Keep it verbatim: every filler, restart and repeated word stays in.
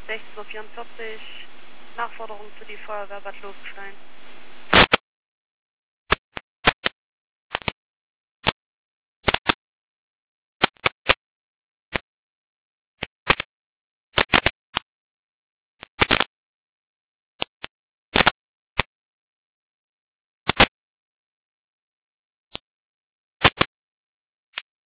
sechzehn Uhr vierundvierzig, Nachforderung für die Feuerwehr Bad Lobenstein.